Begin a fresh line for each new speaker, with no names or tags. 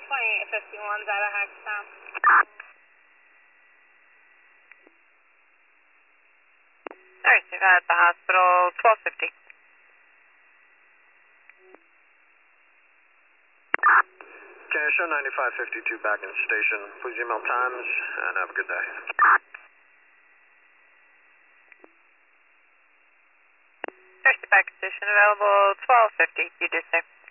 2851's out of Hackettstown.
Alright, so you've at the hospital, 1250.
Okay, show 9552 back in station. Please email times and have a good day.
Alright, back in station available, 1250. You do say.